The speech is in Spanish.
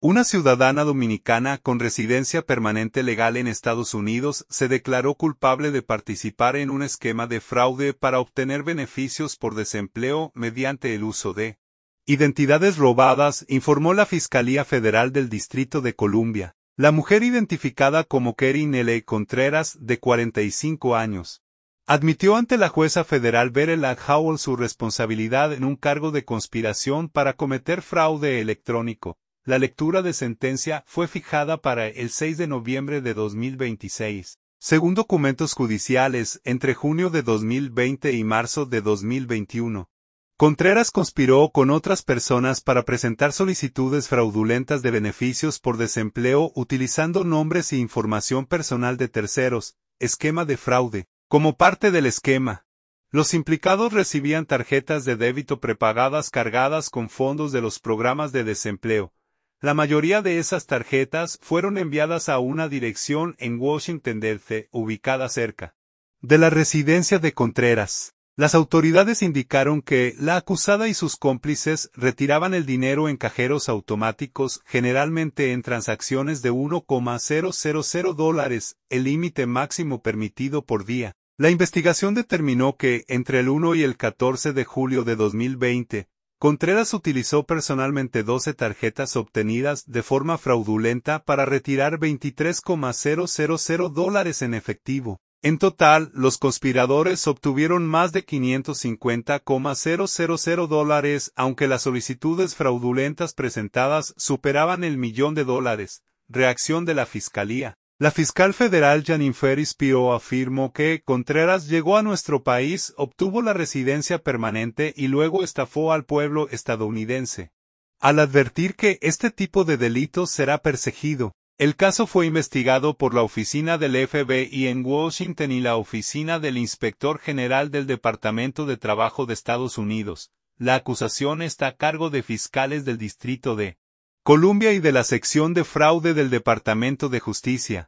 Una ciudadana dominicana con residencia permanente legal en Estados Unidos se declaró culpable de participar en un esquema de fraude para obtener beneficios por desempleo mediante el uso de identidades robadas, informó la Fiscalía Federal del Distrito de Columbia. La mujer identificada como Kerry Nelly Contreras, de 45 años, admitió ante la jueza federal Beryl Howell su responsabilidad en un cargo de conspiración para cometer fraude electrónico. La lectura de sentencia fue fijada para el 6 de noviembre de 2026. Según documentos judiciales, entre junio de 2020 y marzo de 2021, Contreras conspiró con otras personas para presentar solicitudes fraudulentas de beneficios por desempleo utilizando nombres e información personal de terceros, esquema de fraude. Como parte del esquema, los implicados recibían tarjetas de débito prepagadas cargadas con fondos de los programas de desempleo. La mayoría de esas tarjetas fueron enviadas a una dirección en Washington, D.C., ubicada cerca de la residencia de Contreras. Las autoridades indicaron que la acusada y sus cómplices retiraban el dinero en cajeros automáticos, generalmente en transacciones de $1,000, el límite máximo permitido por día. La investigación determinó que, entre el 1 y el 14 de julio de 2020, Contreras utilizó personalmente 12 tarjetas obtenidas de forma fraudulenta para retirar $23,000 en efectivo. En total, los conspiradores obtuvieron más de $550,000, aunque las solicitudes fraudulentas presentadas superaban el $1.000.000. Reacción de la Fiscalía. La fiscal federal Jennifer Spiro afirmó que Contreras llegó a nuestro país, obtuvo la residencia permanente y luego estafó al pueblo estadounidense. Al advertir que este tipo de delitos será perseguido, el caso fue investigado por la oficina del FBI en Washington y la oficina del Inspector General del Departamento de Trabajo de Estados Unidos. La acusación está a cargo de fiscales del Distrito de Columbia y de la sección de fraude del Departamento de Justicia.